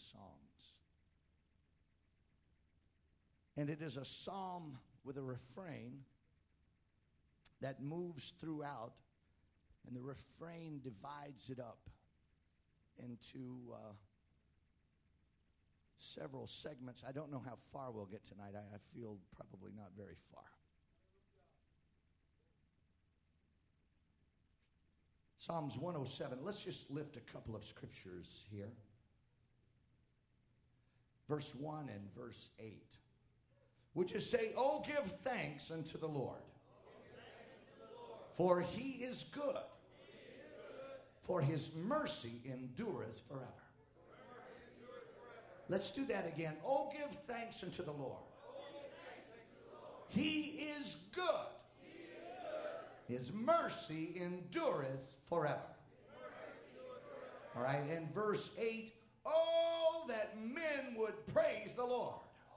Psalms. And it is a psalm with a refrain that moves throughout, and the refrain divides it up into several segments. I don't know how far we'll get tonight. I feel probably not very far. Psalms 107. Let's just lift a couple of scriptures here. Verse 1 and verse 8. Would you say, "Oh, give thanks unto the Lord, for he is good, for his mercy endureth forever." Let's do that again. "Oh, give thanks unto the Lord. He is good. His mercy endureth forever." All right, and verse 8, "Oh, that men would praise the Lord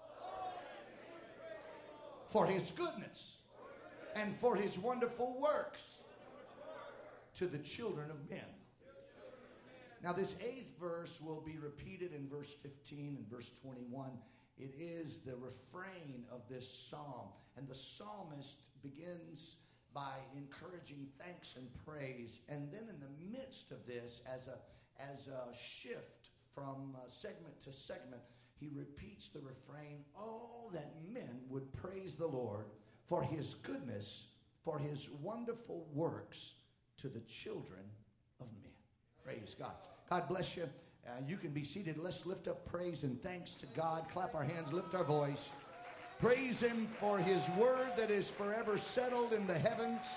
for his goodness and for his wonderful works to the children of men." Now, this 8th verse will be repeated in verse 15 and verse 21. It is the refrain of this psalm. And the psalmist begins by encouraging thanks and praise. And then in the midst of this, as a shift from segment to segment, he repeats the refrain, "Oh, that men would praise the Lord for his goodness, for his wonderful works to the children of men." Praise God. God bless you. You can be seated. Let's lift up praise and thanks to God. Clap our hands, lift our voice. Praise him for his word that is forever settled in the heavens.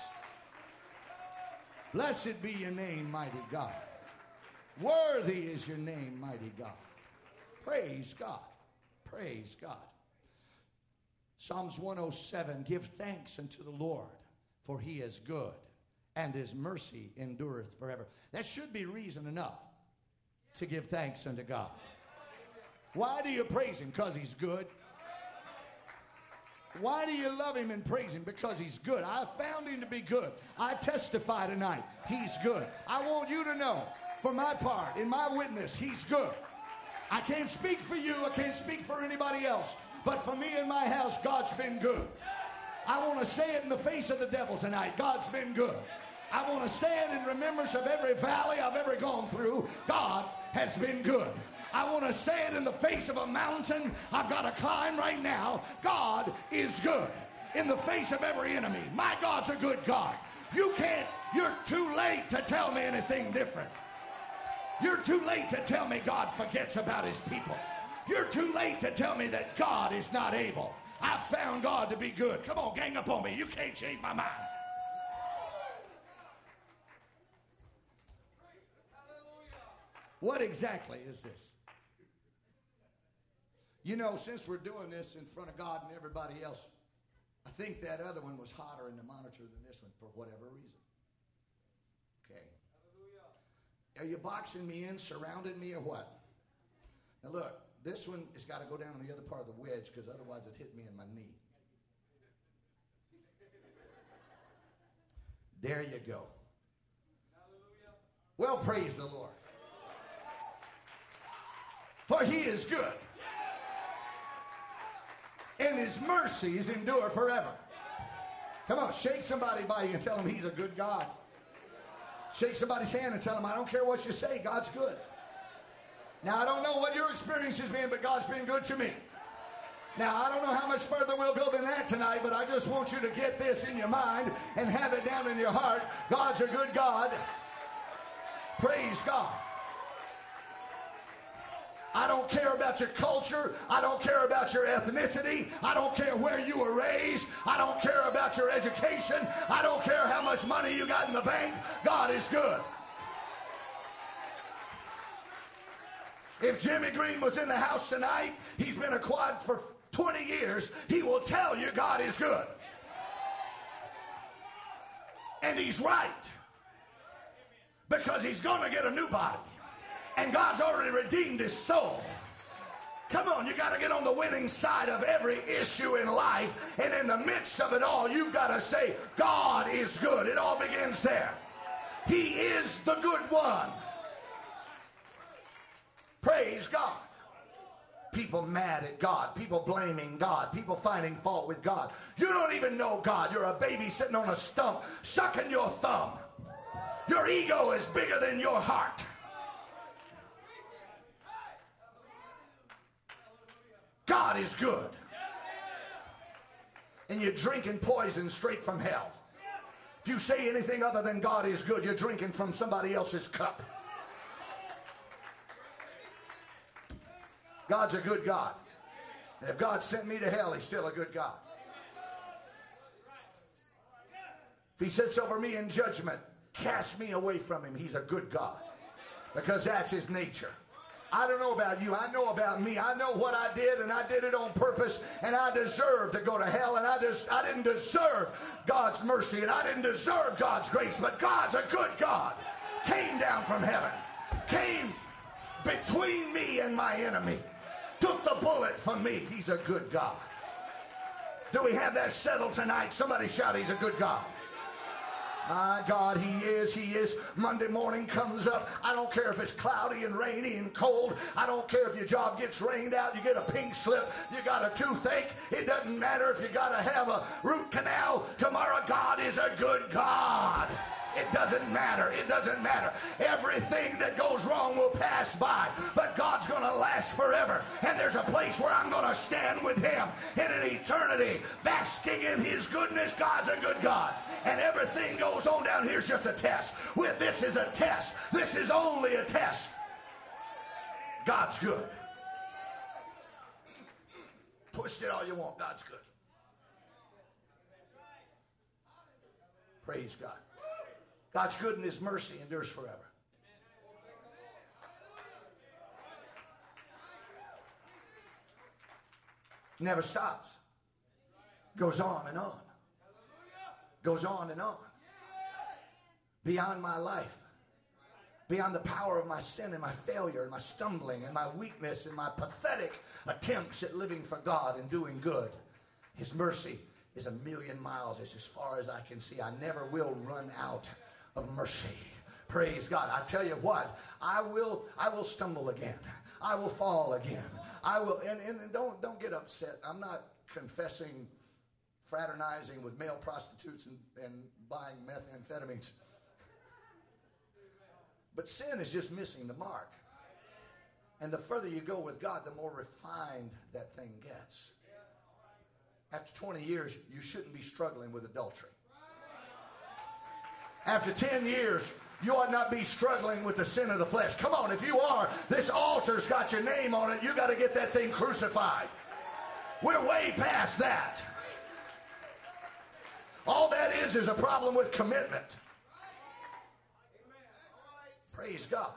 Blessed be your name, mighty God. Worthy is your name, mighty God. Praise God. Praise God. Psalms 107, "Give thanks unto the Lord, for he is good, and his mercy endureth forever." That should be reason enough to give thanks unto God. Why do you praise him? Because he's good. Why do you love him and praise him? Because he's good. I found him to be good. I testify tonight, he's good. I want you to know, for my part, in my witness, he's good. I can't speak for you. I can't speak for anybody else. But for me and my house, God's been good. I want to say it in the face of the devil tonight. God's been good. I want to say it in remembrance of every valley I've ever gone through. God has been good. I want to say it in the face of a mountain I've got to climb right now. God is good. In the face of every enemy, my God's a good God. You're too late to tell me anything different. You're too late to tell me God forgets about his people. You're too late to tell me that God is not able. I've found God to be good. Come on, gang up on me. You can't change my mind. What exactly is this? You know, since we're doing this in front of God and everybody else, I think that other one was hotter in the monitor than this one for whatever reason. Okay. Are you boxing me in, surrounding me, or what? Now look, this one has got to go down on the other part of the wedge because otherwise it hit me in my knee. There you go. Well, praise the Lord. For he is good, and his mercies endure forever. Come on, shake somebody by you and tell them he's a good God. Shake somebody's hand and tell them, I don't care what you say, God's good. Now, I don't know what your experience has been, but God's been good to me. Now, I don't know how much further we'll go than that tonight, but I just want you to get this in your mind and have it down in your heart. God's a good God. Praise God. I don't care about your culture. I don't care about your ethnicity. I don't care where you were raised. I don't care about your education. I don't care how much money you got in the bank. God is good. If Jimmy Green was in the house tonight, he's been a quad for 20 years, he will tell you God is good. And he's right. Because he's going to get a new body. And God's already redeemed his soul. Come on, you got to get on the winning side of every issue in life. And in the midst of it all, you've got to say, God is good. It all begins there. He is the good one. Praise God. people mad at God, people blaming God, people finding fault with God. You don't even know God. You're a baby sitting on a stump, sucking your thumb. Your ego is bigger than your heart. God is good. And you're drinking poison straight from hell. If you say anything other than God is good, you're drinking from somebody else's cup. God's a good God. And if God sent me to hell, he's still a good God. If he sits over me in judgment, cast me away from him, he's a good God. Because that's his nature. I don't know about you. I know about me. I know what I did, and I did it on purpose, and I deserve to go to hell, and I didn't deserve God's mercy, and I didn't deserve God's grace, but God's a good God. Came down from heaven, came between me and my enemy, took the bullet from me. He's a good God. Do we have that settled tonight? Somebody shout, he's a good God. My God, he is. He is. Monday morning comes up. I don't care if it's cloudy and rainy and cold. I don't care if your job gets rained out. You get a pink slip. You got a toothache. It doesn't matter if you got to have a root canal. Tomorrow, God is a good God. It doesn't matter. It doesn't matter. Everything that goes wrong will pass by, but God's going to last forever. And there's a place where I'm going to stand with him in an eternity, basking in his goodness. God's a good God. And everything goes on down here is just a test. This is a test. This is only a test. God's good. Twist it all you want. God's good. Praise God. God's good and his mercy endures forever. Never stops. Goes on and on. Goes on and on. Beyond my life. Beyond the power of my sin and my failure and my stumbling and my weakness and my pathetic attempts at living for God and doing good. His mercy is 1,000,000 miles. It's as far as I can see. I never will run out of mercy. Praise God. I tell you what, I will stumble again. I will fall again. I will, and don't get upset. I'm not confessing, fraternizing with male prostitutes and buying methamphetamines. But sin is just missing the mark. And the further you go with God, the more refined that thing gets. After 20 years, you shouldn't be struggling with adultery. After 10 years, you ought not be struggling with the sin of the flesh. Come on, if you are, this altar's got your name on it. You got to get that thing crucified. We're way past that. All that is a problem with commitment. Praise God.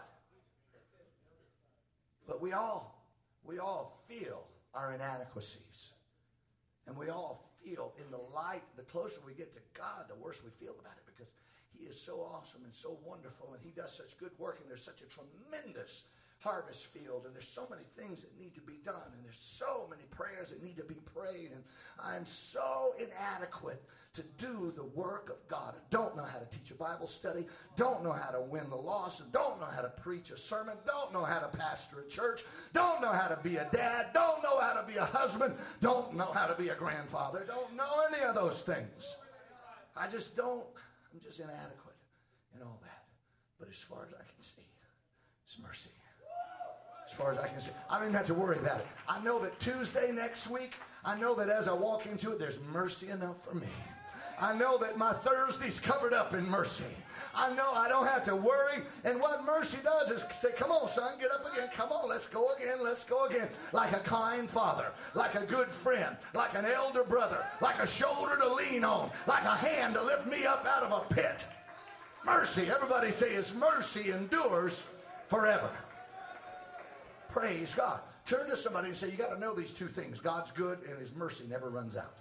But we all feel our inadequacies. And we all feel in the light, the closer we get to God, the worse we feel about it, because he is so awesome and so wonderful, and he does such good work, and there's such a tremendous harvest field, and there's so many things that need to be done, and there's so many prayers that need to be prayed, and I'm so inadequate to do the work of God. I don't know how to teach a Bible study, don't know how to win the lost, don't know how to preach a sermon, don't know how to pastor a church, don't know how to be a dad, don't know how to be a husband, don't know how to be a grandfather, don't know any of those things. I'm just inadequate in all that. But as far as I can see, it's mercy. As far as I can see, I don't even have to worry about it. I know that Tuesday next week, I know that as I walk into it, there's mercy enough for me. I know that my Thursday's covered up in mercy. I know I don't have to worry. And what mercy does is say, come on, son, get up again. Come on, let's go again. Let's go again. Like a kind father, like a good friend, like an elder brother, like a shoulder to lean on, like a hand to lift me up out of a pit. Mercy. Everybody say his mercy endures forever. Praise God. Turn to somebody and say, you got to know these two things. God's good and his mercy never runs out.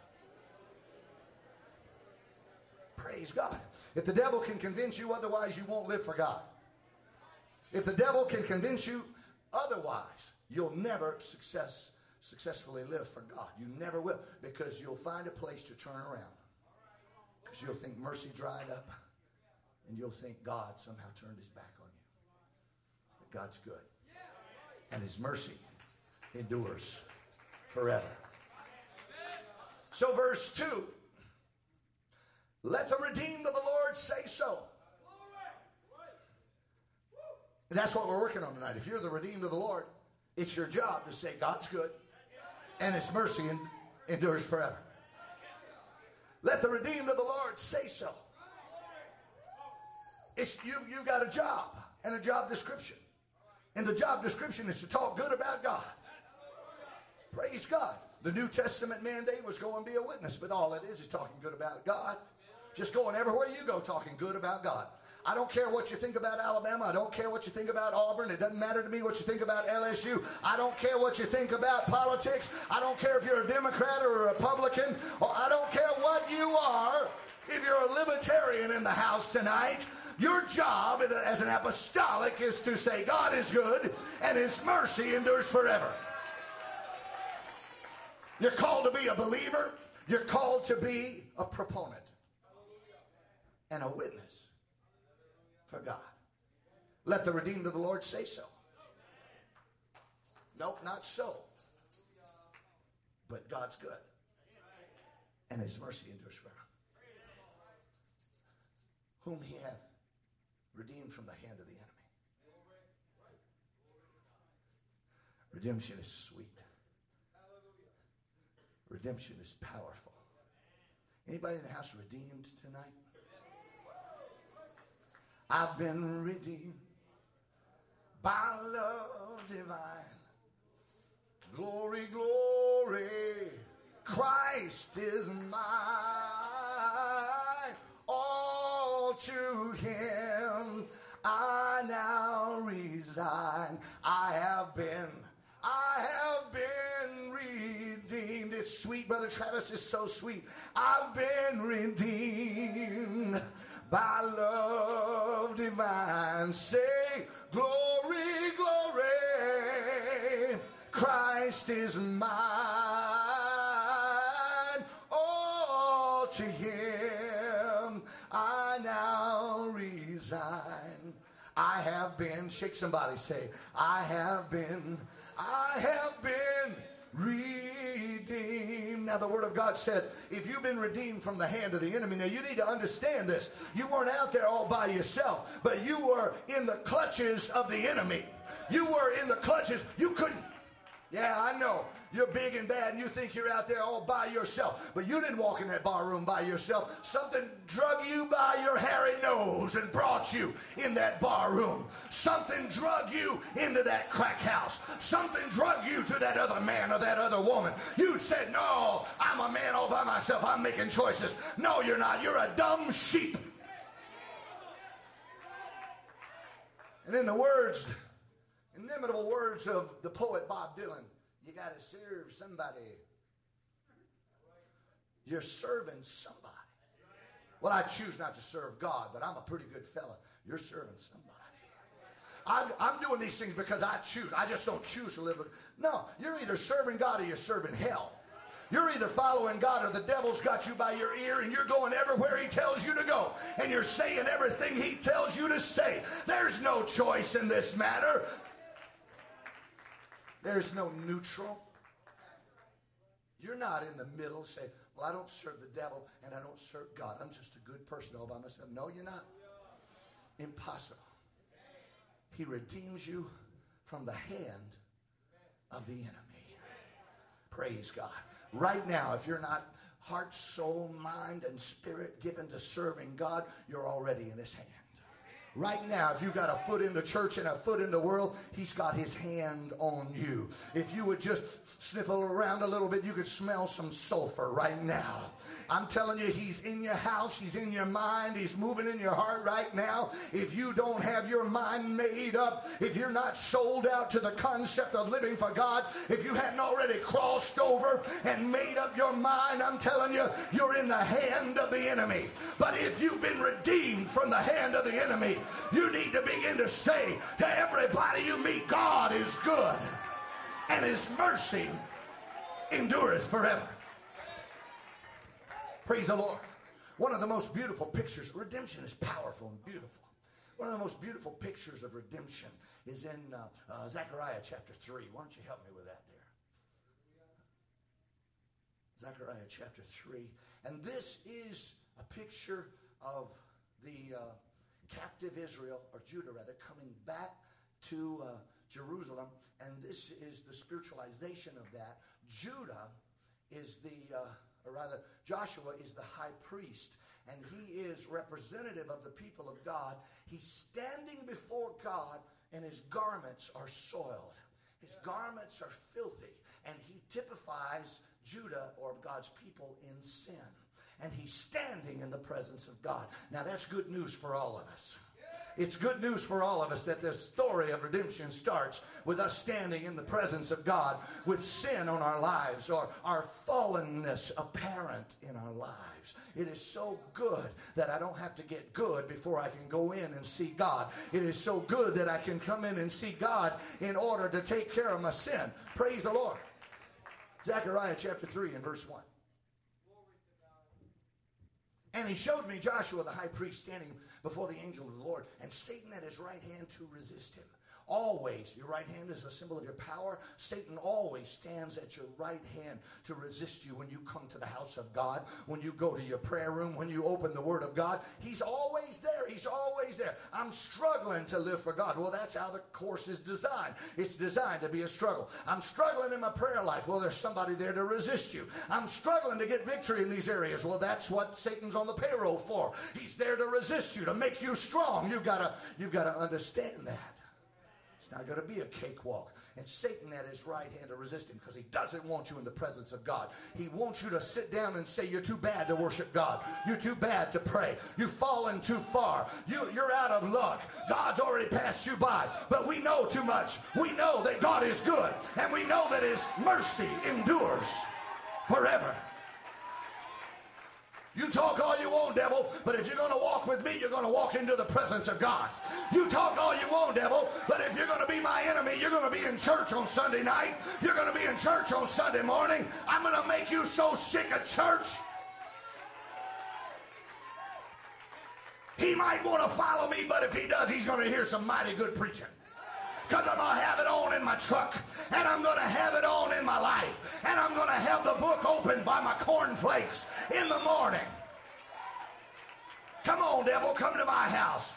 Praise God. If the devil can convince you otherwise, you won't live for God. If the devil can convince you otherwise, you'll never successfully live for God. You never will, because you'll find a place to turn around. Because you'll think mercy dried up, and you'll think God somehow turned his back on you. But God's good, and his mercy endures forever. So verse 2, let the redeemed of the Lord say so. And that's what we're working on tonight. If you're the redeemed of the Lord, it's your job to say God's good and his mercy endures forever. Let the redeemed of the Lord say so. It's you've got a job and a job description. And the job description is to talk good about God. Praise God. The New Testament mandate was go and be a witness, but all it is talking good about God. Just going everywhere you go talking good about God. I don't care what you think about Alabama. I don't care what you think about Auburn. It doesn't matter to me what you think about LSU. I don't care what you think about politics. I don't care if you're a Democrat or a Republican. Or I don't care what you are. If you're a libertarian in the house tonight, your job as an apostolic is to say God is good and his mercy endures forever. You're called to be a believer. You're called to be a proponent and a witness for God. Let the redeemed of the Lord say so. Nope, not so. But God's good. And his mercy endures forever. Whom he hath redeemed from the hand of the enemy. Redemption is sweet. Redemption is powerful. Anybody in the house redeemed tonight? I've been redeemed by love divine. Glory, glory, Christ is mine. All to him I now resign. I have been redeemed. It's sweet, Brother Travis. It's so sweet. I've been redeemed by love divine. Say, glory, glory, Christ is mine. All to him I now resign. I have been, shake somebody, say, I have been redeemed. Now the word of God said, if you've been redeemed from the hand of the enemy, now you need to understand this. You weren't out there all by yourself, but you were in the clutches of the enemy. You were in the clutches. You couldn't. Yeah, I know. You're big and bad and you think you're out there all by yourself. But you didn't walk in that bar room by yourself. Something drug you by your hairy nose and brought you in that bar room. Something drug you into that crack house. Something drug you to that other man or that other woman. You said, no, I'm a man all by myself. I'm making choices. No, you're not. You're a dumb sheep. And in the words, inimitable words of the poet Bob Dylan, you got to serve somebody. You're serving somebody. Well, I choose not to serve God, but I'm a pretty good fella. You're serving somebody. I'm doing these things because I choose. I just don't choose to live. No, you're either serving God or you're serving hell. You're either following God or the devil's got you by your ear and you're going everywhere he tells you to go. And you're saying everything he tells you to say. There's no choice in this matter. There's no neutral. You're not in the middle saying, well, I don't serve the devil and I don't serve God. I'm just a good person all by myself. No, you're not. Impossible. He redeems you from the hand of the enemy. Praise God. Right now, if you're not heart, soul, mind, and spirit given to serving God, you're already in his hand. Right now, if you've got a foot in the church and a foot in the world, he's got his hand on you. If you would just sniffle around a little bit, you could smell some sulfur right now. I'm telling you, he's in your house, he's in your mind, he's moving in your heart right now. If you don't have your mind made up, if you're not sold out to the concept of living for God, if you hadn't already crossed over and made up your mind, I'm telling you, you're in the hand of the enemy. But if you've been redeemed from the hand of the enemy, you need to begin to say to everybody you meet, God is good and his mercy endureth forever. Praise the Lord. One of the most beautiful pictures. Redemption is powerful and beautiful. One of the most beautiful pictures of redemption is in Zechariah chapter 3. Why don't you help me with that there? Zechariah chapter 3. And this is a picture of the captive Israel, or Judah rather, coming back to Jerusalem. And this is the spiritualization of that. Judah is Joshua is the high priest. And he is representative of the people of God. He's standing before God, and his garments are soiled. His garments are filthy. And he typifies Judah, or God's people, in sin. And he's standing in the presence of God. Now that's good news for all of us. It's good news for all of us that this story of redemption starts with us standing in the presence of God with sin on our lives, or our fallenness apparent in our lives. It is so good that I don't have to get good before I can go in and see God. It is so good that I can come in and see God in order to take care of my sin. Praise the Lord. Zechariah chapter 3 and verse 1. And he showed me Joshua the high priest standing before the angel of the Lord, and Satan at his right hand to resist him. Always, your right hand is a symbol of your power. Satan always stands at your right hand to resist you when you come to the house of God, when you go to your prayer room, when you open the Word of God. He's always there. He's always there. I'm struggling to live for God. Well, that's how the course is designed. It's designed to be a struggle. I'm struggling in my prayer life. Well, there's somebody there to resist you. I'm struggling to get victory in these areas. Well, that's what Satan's on the payroll for. He's there to resist you, to make you strong. You've got to understand that. It's not going to be a cakewalk. And Satan at his right hand to resist him, because he doesn't want you in the presence of God. He wants you to sit down and say you're too bad to worship God. You're too bad to pray. You've fallen too far. You're out of luck. God's already passed you by. But we know too much. We know that God is good. And we know that his mercy endures forever. You talk all you want, devil, but if you're going to walk with me, you're going to walk into the presence of God. You talk all you want, devil, but if you're going to be my enemy, you're going to be in church on Sunday night. You're going to be in church on Sunday morning. I'm going to make you so sick of church. He might want to follow me, but if he does, he's going to hear some mighty good preaching. Because I'm going to have it on in my truck, and I'm going to have it on in my life, and I'm going to have the book open by my cornflakes in the morning. Come on, devil, come to my house.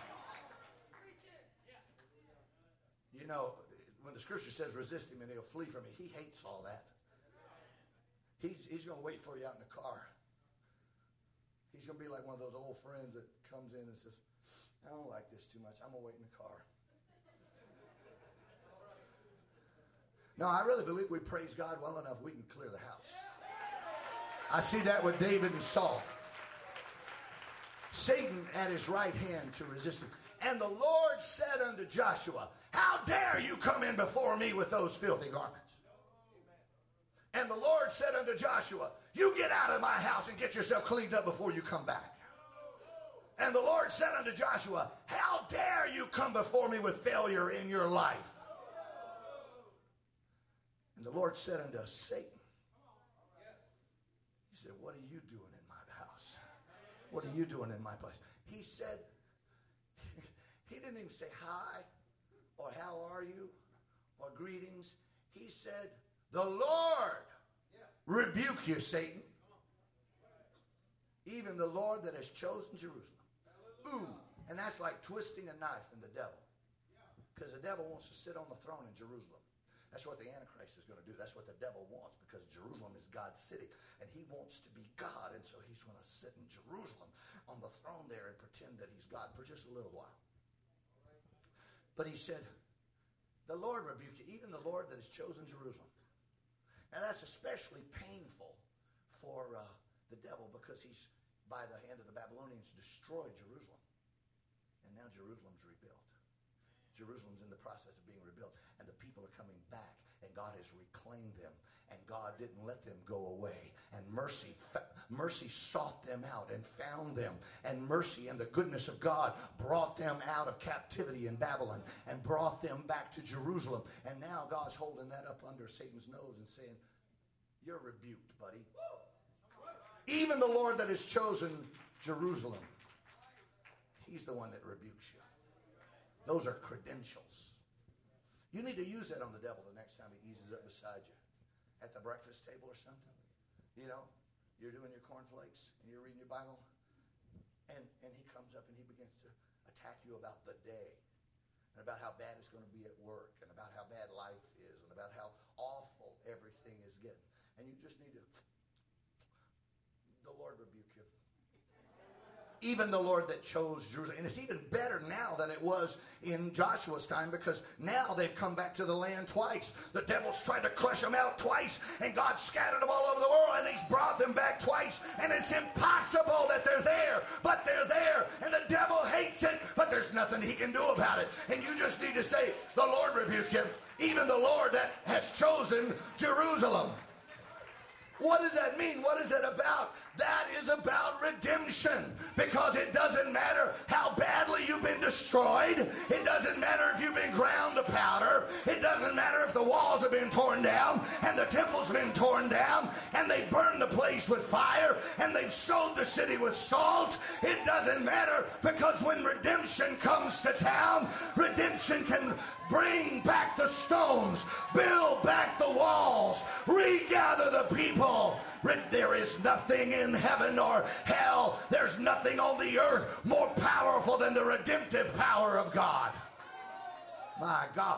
You know, when the scripture says resist him and he'll flee from you, he hates all that. He's going to wait for you out in the car. He's going to be like one of those old friends that comes in and says, I don't like this too much. I'm going to wait in the car. No, I really believe we praise God well enough we can clear the house. I see that with David and Saul. Satan at his right hand to resist him. And the Lord said unto Joshua, how dare you come in before me with those filthy garments? And the Lord said unto Joshua, you get out of my house and get yourself cleaned up before you come back. And the Lord said unto Joshua, how dare you come before me with failure in your life? And the Lord said unto Satan, he said, what are you doing in my house? What are you doing in my place? He said, he didn't even say hi or how are you or greetings. He said, the Lord rebuke you, Satan. Even the Lord that has chosen Jerusalem. Ooh, and that's like twisting a knife in the devil. Because the devil wants to sit on the throne in Jerusalem. That's what the Antichrist is going to do. That's what the devil wants, because Jerusalem is God's city, and he wants to be God, and so he's going to sit in Jerusalem on the throne there and pretend that he's God for just a little while. But he said, the Lord rebuke you, even the Lord that has chosen Jerusalem. Now that's especially painful for the devil, because he's, by the hand of the Babylonians, destroyed Jerusalem. And now Jerusalem's rebuilt. Jerusalem's in the process of being rebuilt, and the people are coming back, and God has reclaimed them, and God didn't let them go away, and mercy sought them out and found them, and mercy and the goodness of God brought them out of captivity in Babylon and brought them back to Jerusalem. And now God's holding that up under Satan's nose and saying, you're rebuked, buddy. Even the Lord that has chosen Jerusalem, he's the one that rebukes you. Those are credentials. You need to use that on the devil the next time he eases up beside you at the breakfast table or something. You know, you're doing your cornflakes and you're reading your Bible, and he comes up and he begins to attack you about the day and about how bad it's going to be at work and about how bad life is and about how awful everything is getting. And you just need to, the Lord rebuke you. Even the Lord that chose Jerusalem. And it's even better now than it was in Joshua's time, because now they've come back to the land twice. The devil's tried to crush them out twice, and God scattered them all over the world, and he's brought them back twice. And it's impossible that they're there, but they're there. And the devil hates it, but there's nothing he can do about it. And you just need to say, the Lord rebuke him. Even the Lord that has chosen Jerusalem. What does that mean? What is it about? That is about redemption. Because it doesn't matter how badly you've been destroyed. It doesn't matter if you've been ground to powder. It doesn't matter if the walls have been torn down and the temple's been torn down and they burned the place with fire and they've sowed the city with salt. It doesn't matter, because when redemption comes to town, redemption can bring back the stones, build back the walls, regather the people. There is nothing in heaven or hell, there's nothing on the earth more powerful than the redemptive power of God. My God.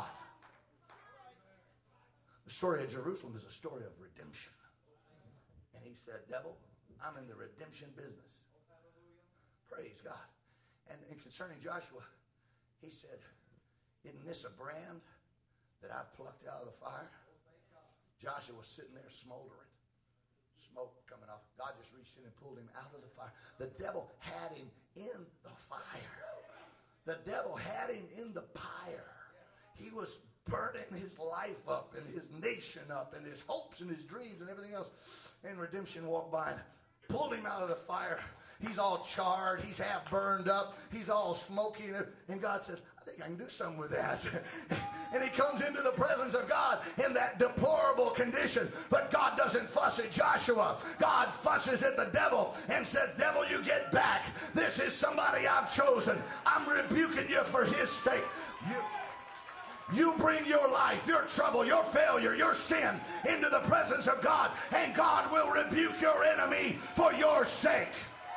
The story of Jerusalem is a story of redemption. And he said, devil, I'm in the redemption business. Praise God. And concerning Joshua, he said, isn't this a brand that I've plucked out of the fire? Joshua was sitting there smoldering. Smoke coming off. God just reached in and pulled him out of the fire. The devil had him in the fire. The devil had him in the pyre. He was burning his life up and his nation up and his hopes and his dreams and everything else. And redemption walked by and pulled him out of the fire. He's all charred. He's half burned up. He's all smoky. And God says, I think I can do something with that. And he comes into the presence of God in that deplorable condition. But God doesn't fuss at Joshua. God fusses at the devil and says, devil, you get back. This is somebody I've chosen. I'm rebuking you for his sake. You bring your life, your trouble, your failure, your sin into the presence of God, and God will rebuke your enemy for your sake.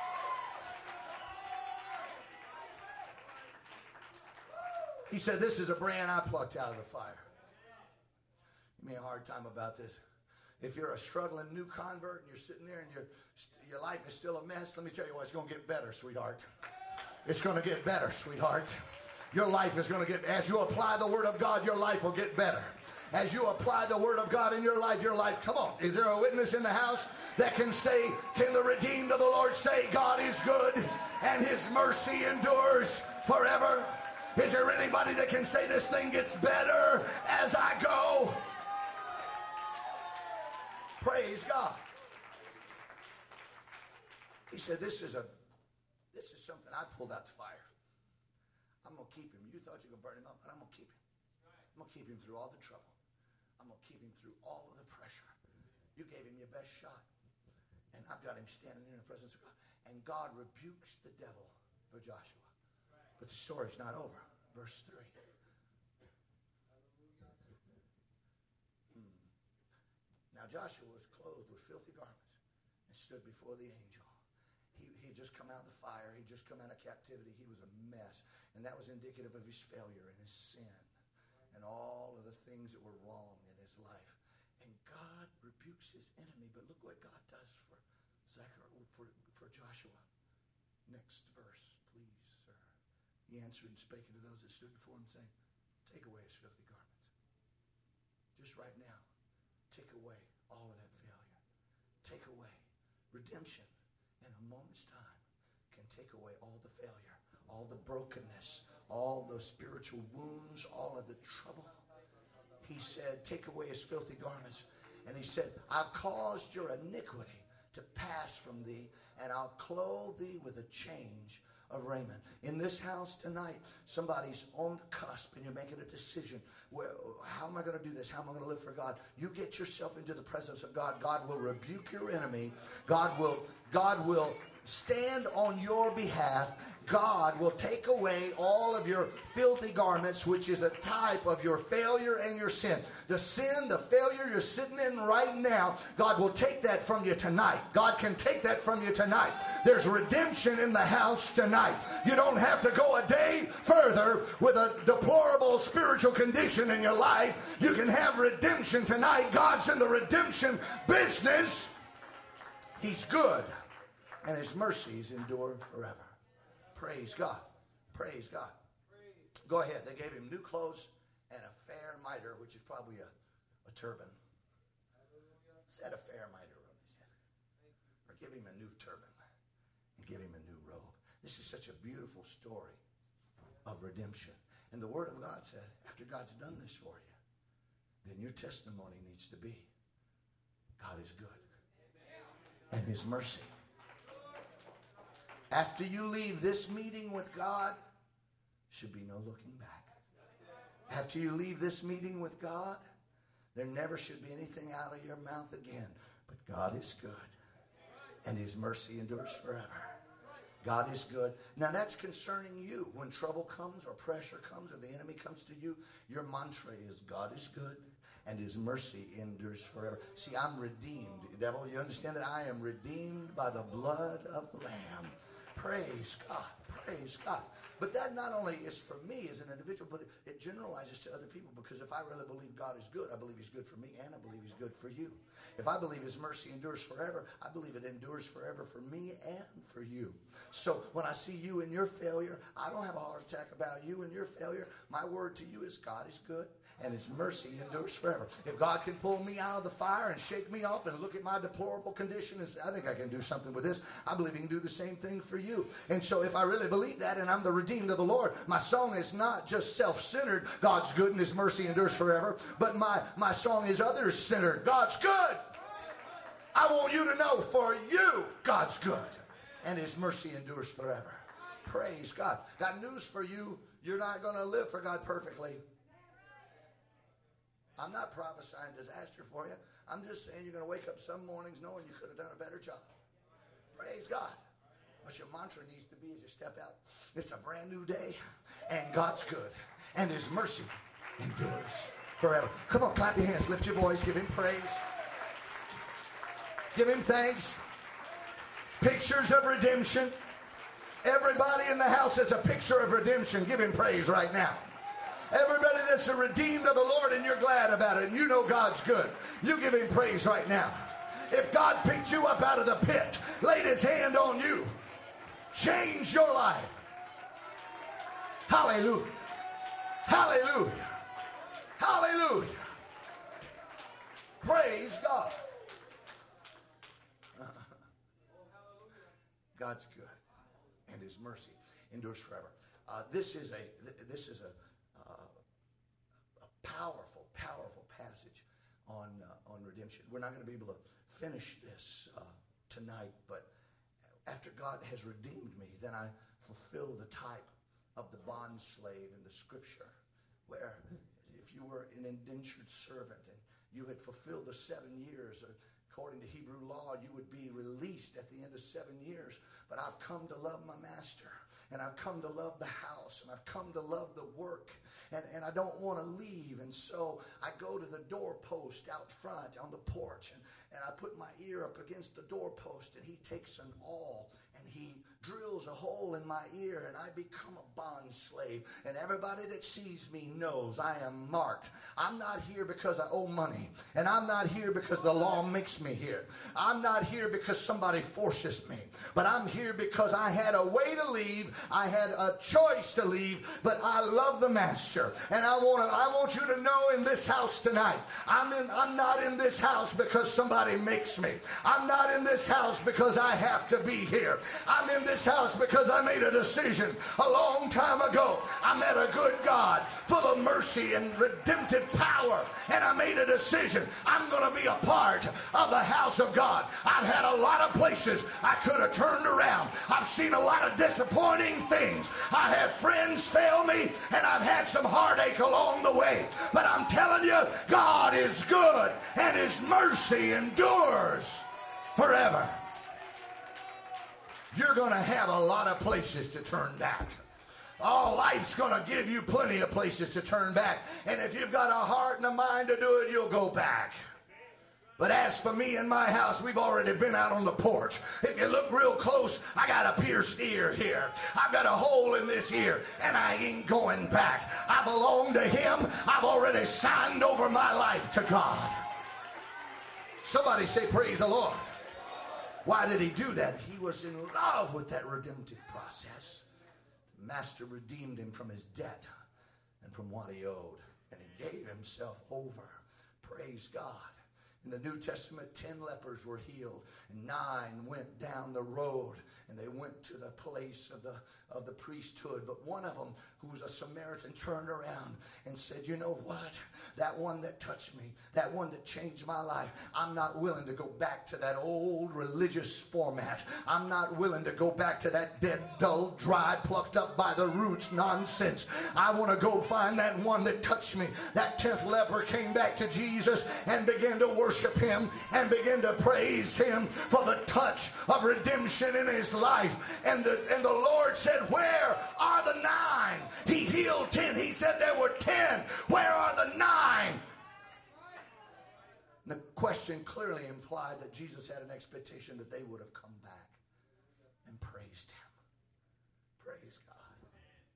He said, this is a brand I plucked out of the fire. Give me a hard time about this. If you're a struggling new convert and you're sitting there and your life is still a mess, let me tell you what, it's going to get better, sweetheart. It's going to get better, sweetheart. Your life is going to get, as you apply the Word of God, your life will get better. As you apply the Word of God in your life, come on. Is there a witness in the house that can say, can the redeemed of the Lord say, God is good and his mercy endures forever? Is there anybody that can say this thing gets better as I go? Praise God. He said, this is something I pulled out the fire. I'm going to keep him. You thought you were going to burn him up, but I'm going to keep him. I'm going to keep him through all the trouble. I'm going to keep him through all of the pressure. You gave him your best shot. And I've got him standing in the presence of God. And God rebukes the devil for Joshua. But the story's not over. Verse 3. Now Joshua was clothed with filthy garments and stood before the angel. He had just come out of the fire. He had just come out of captivity. He was a mess. And that was indicative of his failure and his sin and all of the things that were wrong in his life. And God rebukes his enemy. But look what God does for Joshua. Next verse, please, sir. He answered and spake unto those that stood before him, saying, take away his filthy garments. Just right now, take away all of that failure. Take away redemption. In a moment's time can take away all the failure, all the brokenness, all the spiritual wounds, all of the trouble. He said, take away his filthy garments. And he said, I've caused your iniquity to pass from thee, and I'll clothe thee with a change of raiment. In this house tonight, somebody's on the cusp and you're making a decision. Well, how am I going to do this? How am I going to live for God? You get yourself into the presence of God. God will rebuke your enemy. God will stand on your behalf. God will take away all of your filthy garments, which is a type of your failure and your sin. The sin, the failure you're sitting in right now, God will take that from you tonight. God can take that from you tonight. There's redemption in the house tonight. You don't have to go a day further with a deplorable spiritual condition in your life. You can have redemption tonight. God's in the redemption business. He's good, and his mercies endure forever. Praise God. Praise God. Go ahead. They gave him new clothes and a fair mitre, which is probably a turban. Set a fair mitre on his head. Or give him a new turban and give him a new robe. This is such a beautiful story of redemption. And the Word of God said, after God's done this for you, then your testimony needs to be, God is good. And his mercy. After you leave this meeting with God, should be no looking back. After you leave this meeting with God, there never should be anything out of your mouth again. But God is good, and his mercy endures forever. God is good. Now that's concerning you. When trouble comes or pressure comes or the enemy comes to you, your mantra is God is good and his mercy endures forever. See, I'm redeemed. Devil, you understand that I am redeemed by the blood of the Lamb. Praise God. Praise God. But that not only is for me as an individual, but it generalizes to other people, because if I really believe God is good, I believe he's good for me, and I believe he's good for you. If I believe his mercy endures forever, I believe it endures forever for me and for you. So when I see you in your failure, I don't have a heart attack about you and your failure. My word to you is God is good, and his mercy endures forever. If God can pull me out of the fire and shake me off and look at my deplorable condition and say, I think I can do something with this, I believe he can do the same thing for you. And so if I really believe that, and I'm the redeemed of the Lord, my song is not just self-centered, God's good and his mercy endures forever, but my song is others-centered. God's good. I want you to know, for you, God's good, and his mercy endures forever. Praise God. Got news for you. You're not going to live for God perfectly. I'm not prophesying disaster for you. I'm just saying you're going to wake up some mornings knowing you could have done a better job. Praise God. But your mantra needs to be as you step out, it's a brand new day, and God's good, and his mercy endures forever. Come on, clap your hands, lift your voice, give him praise. Give him thanks. Pictures of redemption. Everybody in the house is a picture of redemption. Give him praise right now. Everybody that's a redeemed of the Lord and you're glad about it and you know God's good, you give him praise right now. If God picked you up out of the pit, laid his hand on you, changed your life. Hallelujah. Hallelujah. Hallelujah. Praise God. God's good, and his mercy endures forever. This is a powerful, powerful passage on redemption. We're not going to be able to finish this tonight, but after God has redeemed me, then I fulfill the type of the bond slave in the scripture, where if you were an indentured servant and you had fulfilled the 7 years, according to Hebrew law, you would be released at the end of 7 years. But I've come to love my master, and I've come to love the house, and I've come to love the work, and I don't want to leave. And so I go to the doorpost out front on the porch, and I put my ear up against the doorpost, and he takes an awl, and he drills a hole in my ear, and I become a bond slave. And everybody that sees me knows I am marked. I'm not here because I owe money, and I'm not here because the law makes me here. I'm not here because somebody forces me, but I'm here because I had a way to leave. I had a choice to leave, but I love the master. And I want you to know in this house tonight, I'm not in this house because somebody makes me. I'm not in this house because I have to be here. I'm in this house because I made a decision a long time ago. I met a good God full of mercy and redemptive power, and I made a decision. I'm going to be a part of the house of God. I've had a lot of places I could have turned around. I've seen a lot of disappointing things. I had friends fail me, and I've had some heartache along the way. But I'm telling you, God is good, and his mercy endures forever. you're going to have a lot of places to turn back. Oh, life's going to give you plenty of places to turn back. And if you've got a heart and a mind to do it, you'll go back. But as for me and my house, we've already been out on the porch. If you look real close, I got a pierced ear here. I've got a hole in this ear, and I ain't going back. I belong to him. I've already signed over my life to God. Somebody say, praise the Lord. Why did he do that? He was in love with that redemptive process. The master redeemed him from his debt and from what he owed, and he gave himself over. Praise God. In the New Testament, 10 lepers were healed, and 9 went down the road, and they went to the place of the priesthood. But one of them, who was a Samaritan, turned around and said, you know what? That one that touched me, that one that changed my life, I'm not willing to go back to that old religious format. I'm not willing to go back to that dead, dull, dry, plucked up by the roots nonsense. I want to go find that one that touched me. That 10th leper came back to Jesus and began to worship him and began to praise him for the touch of redemption in his life. And the Lord said, where are the 9? He healed 10. He said there were 10. Where are the 9? The question clearly implied that Jesus had an expectation that they would have come back and praised him. Praise God.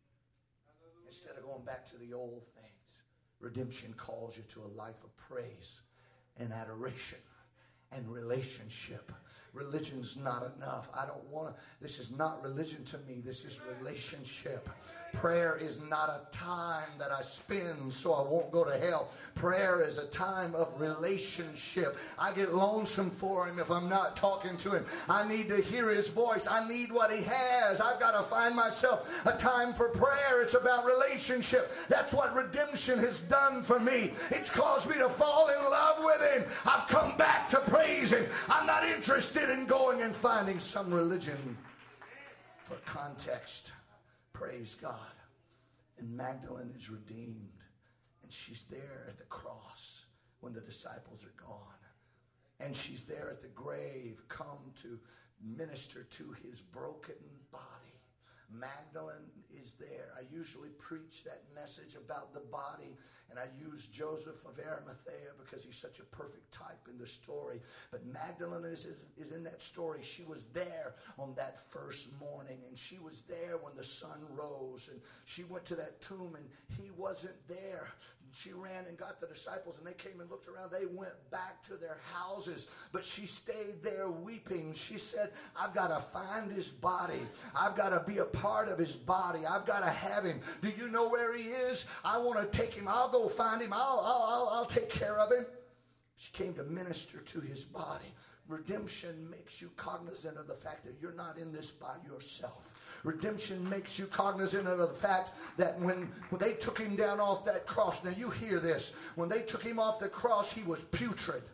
Instead of going back to the old things, redemption calls you to a life of praise and adoration and relationship. Religion's not enough. I don't want to. This is not religion to me. This is relationship. Prayer is not a time that I spend so I won't go to hell. Prayer is a time of relationship. I get lonesome for him if I'm not talking to him. I need to hear his voice. I need what he has. I've got to find myself a time for prayer. It's about relationship. That's what redemption has done for me. It's caused me to fall in love with him. I've come back to praise him. I'm not interested in going and finding some religion for context. Praise God. And Magdalene is redeemed. And she's there at the cross when the disciples are gone. And she's there at the grave, come to minister to his broken body. Magdalene is there. I usually preach that message about the body, and I use Joseph of Arimathea because he's such a perfect type in the story. But Magdalene is in that story. She was there on that first morning, and she was there when the sun rose, and she went to that tomb, and he wasn't there. She ran and got the disciples, and they came and looked around. They went back to their houses, but she stayed there weeping. She said, I've got to find his body. I've got to be a part of his body. I've got to have him. Do you know where he is? I want to take him. I'll go find him. I'll take care of him. She came to minister to his body. Redemption makes you cognizant of the fact that you're not in this by yourself. Redemption makes you cognizant of the fact that when they took him down off that cross, now you hear this, when they took him off the cross, he was putrid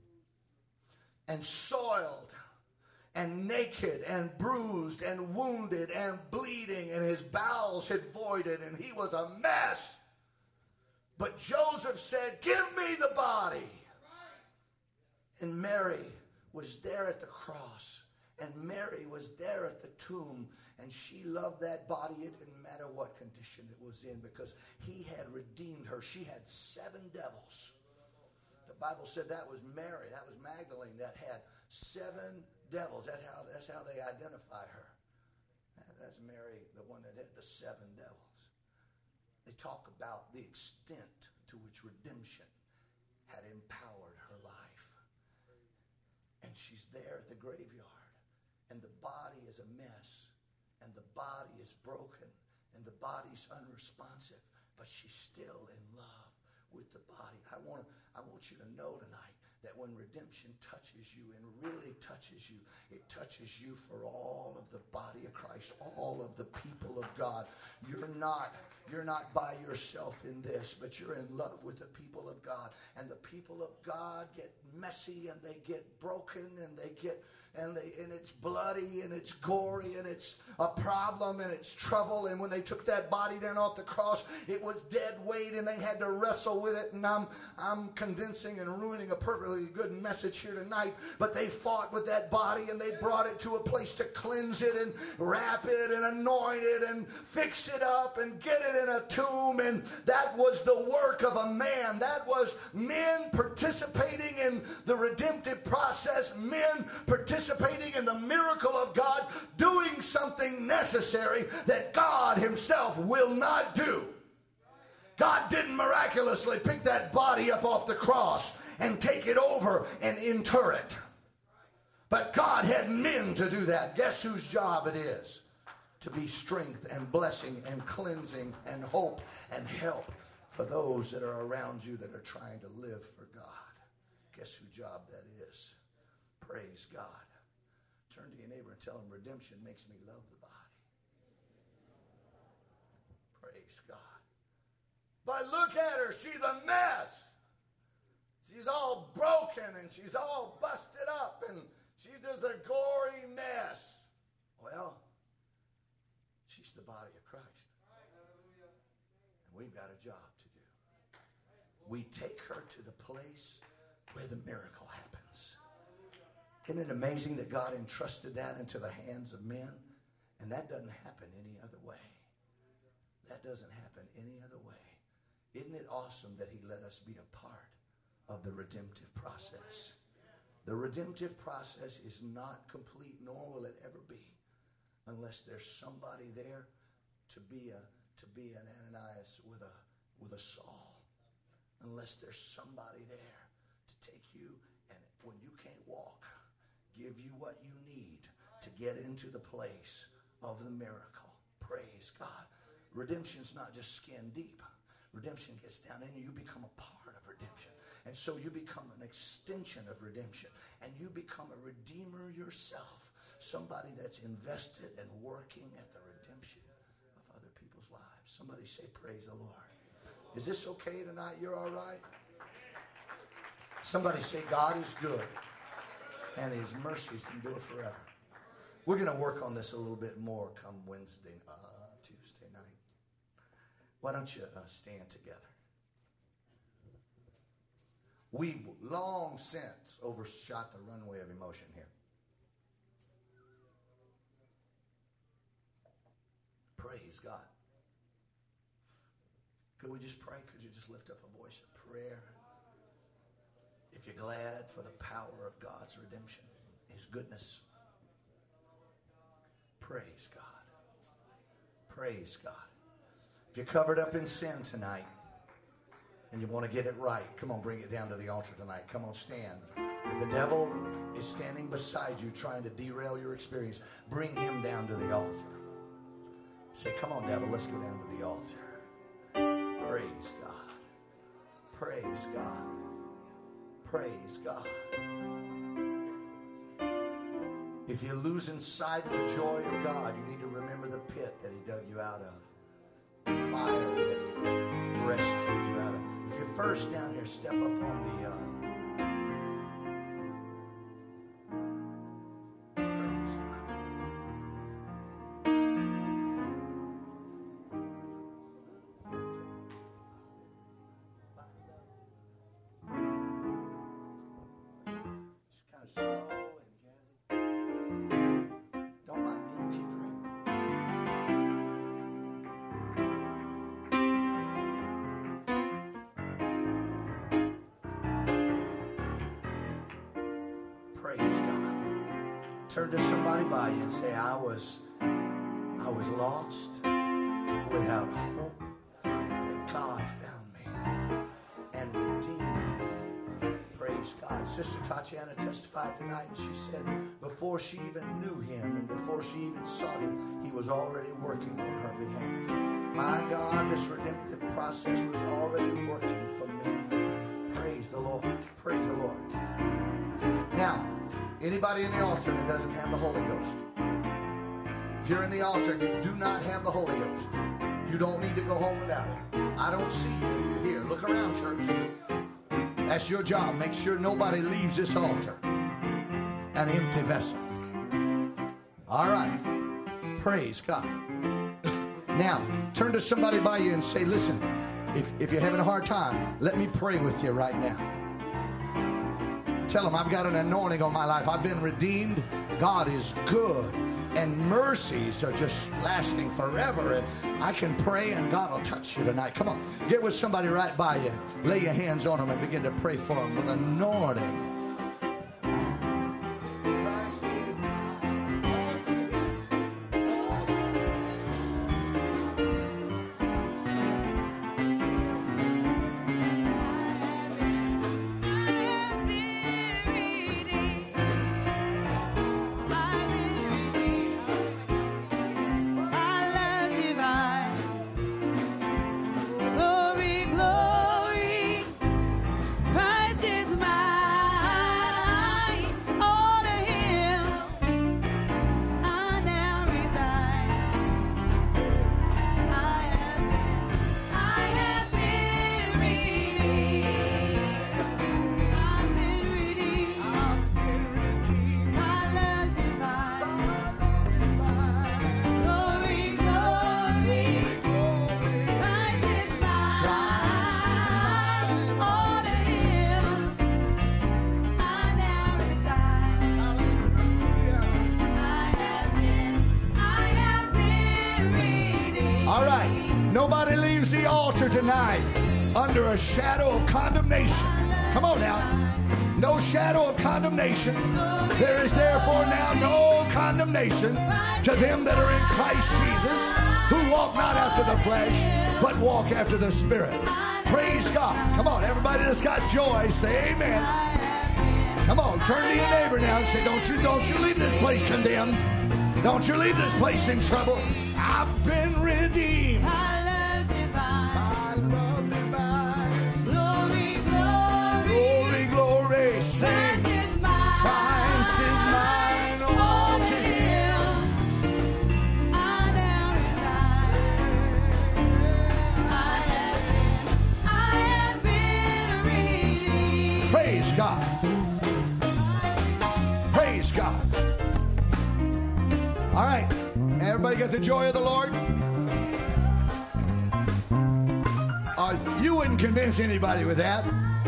and soiled and naked and bruised and wounded and bleeding, and his bowels had voided, and he was a mess. But Joseph said, give me the body. And Mary was there at the cross, and Mary was there at the tomb, and she loved that body. It didn't matter what condition it was in, because he had redeemed her. She had 7 devils. The Bible said that was Mary, that was Magdalene, that had 7 devils. That's how they identify her. That's Mary, the one that had the 7 devils. They talk about the extent to which redemption had empowered her life. And she's there at the graveyard, and the body is a mess, and the body is broken, and the body's unresponsive, but she's still in love with the body. I want you to know tonight that when redemption touches you and really touches you, it touches you for all of the body of Christ, all of the people of God. You're not by yourself in this, but you're in love with the people of God. And the people of God get messy and they get broken and and it's bloody and it's gory and it's a problem and it's trouble. And when they took that body down off the cross, it was dead weight and they had to wrestle with it. And I'm condensing and ruining a perfectly good message here tonight. But they fought with that body and they brought it to a place to cleanse it and wrap it and anoint it and fix it up and get it in a tomb. And that was the work of a man. That was men participating in the redemptive process, men participating in the miracle of God, doing something necessary that God himself will not do. God didn't miraculously pick that body up off the cross and take it over and inter it. But God had men to do that. Guess whose job it is? To be strength and blessing and cleansing and hope and help for those that are around you that are trying to live for God. Guess whose job that is? Praise God. Turn to your neighbor and tell him, redemption makes me love the body. Praise God. But look at her. She's a mess. She's all broken and she's all busted up and she's just a gory mess. Well, she's the body of Christ. And we've got a job to do. We take her to the place where the miracle happens. Isn't it amazing that God entrusted that into the hands of men? And that doesn't happen any other way. That doesn't happen any other way. Isn't it awesome that he let us be a part of the redemptive process? The redemptive process is not complete, nor will it ever be, unless there's somebody there to be an Ananias with a Saul. Unless there's somebody there to take you and when you can't walk, give you what you need to get into the place of the miracle. Praise God. Redemption's not just skin deep. Redemption gets down in you. You become a part of redemption. And so you become an extension of redemption. And you become a redeemer yourself. Somebody that's invested and working at the redemption of other people's lives. Somebody say, praise the Lord. Is this okay tonight? You're all right? Somebody say, God is good. And his mercies endure forever. We're going to work on this a little bit more come Tuesday night. Why don't you stand together? We've long since overshot the runway of emotion here. Praise God. Could we just pray? Could you just lift up a voice of prayer? If you're glad for the power of God's redemption, his goodness. Praise God. Praise God. If you're covered up in sin tonight and you want to get it right, come on, bring it down to the altar tonight. Come on, stand. If the devil is standing beside you trying to derail your experience, bring him down to the altar. Say, come on, devil, let's go down to the altar. Praise God. Praise God. Praise God. If you're losing sight of the joy of God, you need to remember the pit that he dug you out of. The fire that he rescued you out of. If you're first down here, step up on the praise God. Just kind of slow and jazzy. Don't mind me, you keep praying. Praise God. Turn to somebody by you and say, I was lost without hope, but God found me and redeemed me. Praise God. Sister Tatiana testified tonight, and she said before she even knew him and before she even sought him, he was already working on her behalf. My God, this redemptive process was already working for me. Praise the Lord. Praise the Lord. Now, anybody in the altar that doesn't have the Holy Ghost, if you're in the altar and you do not have the Holy Ghost, you don't need to go home without it. I don't see you if you're here. Look around, church. That's your job. Make sure nobody leaves this altar an empty vessel. All right. Praise God. Now, turn to somebody by you and say, listen, if you're having a hard time, let me pray with you right now. Tell them I've got an anointing on my life. I've been redeemed. God is good. And mercies are just lasting forever. And I can pray and God will touch you tonight. Come on. Get with somebody right by you. Lay your hands on them and begin to pray for them with anointing. Nobody leaves the altar tonight under a shadow of condemnation. Come on now. No shadow of condemnation. There is therefore now no condemnation to them that are in Christ Jesus, who walk not after the flesh, but walk after the Spirit. Praise God. Come on, everybody that's got joy, say amen. Come on, turn to your neighbor now and say, don't you leave this place condemned. Don't you leave this place in trouble. I've been redeemed. Sing. Christ is mine, all to Him I now reside. I have been redeemed. Praise God. Praise God. All right, everybody got the joy of the Lord? You wouldn't convince anybody with that.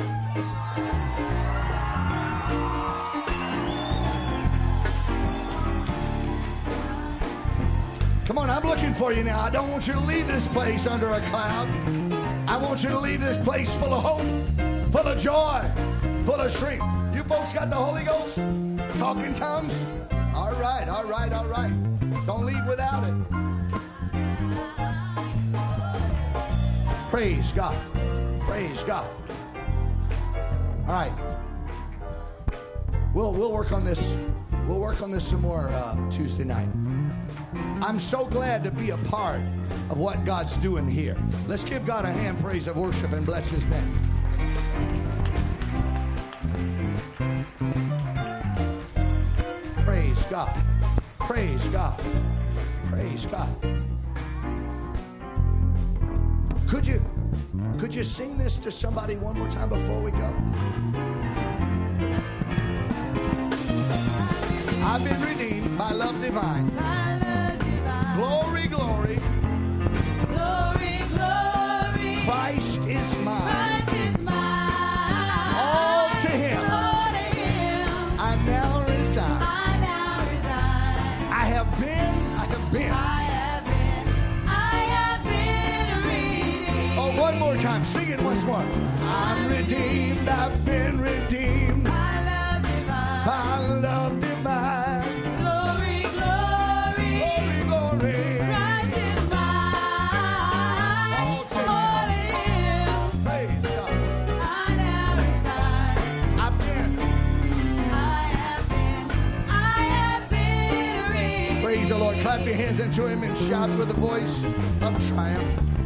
Come on, I'm looking for you now. I don't want you to leave this place under a cloud. I want you to leave this place full of hope, full of joy, full of strength. You folks got the Holy Ghost? Talk in tongues? All right, all right, all right. Don't leave without it. Praise God. Praise God. All right. We'll work on this. We'll work on this some more Tuesday night. I'm so glad to be a part of what God's doing here. Let's give God a hand praise of worship and bless His name. Praise God. Praise God. Praise God. Could you sing this to somebody one more time before we go? I've been redeemed by love divine. Glory, glory. Glory, glory. Christ is mine. Christ is mine. All to Him. All to Him. I now reside. I now reside. I have been redeemed. Oh, one more time. Sing it once more. I'm redeemed. I've been redeemed. By love divine. By love divine. Praise the Lord. Clap your hands into Him and shout with a voice of triumph.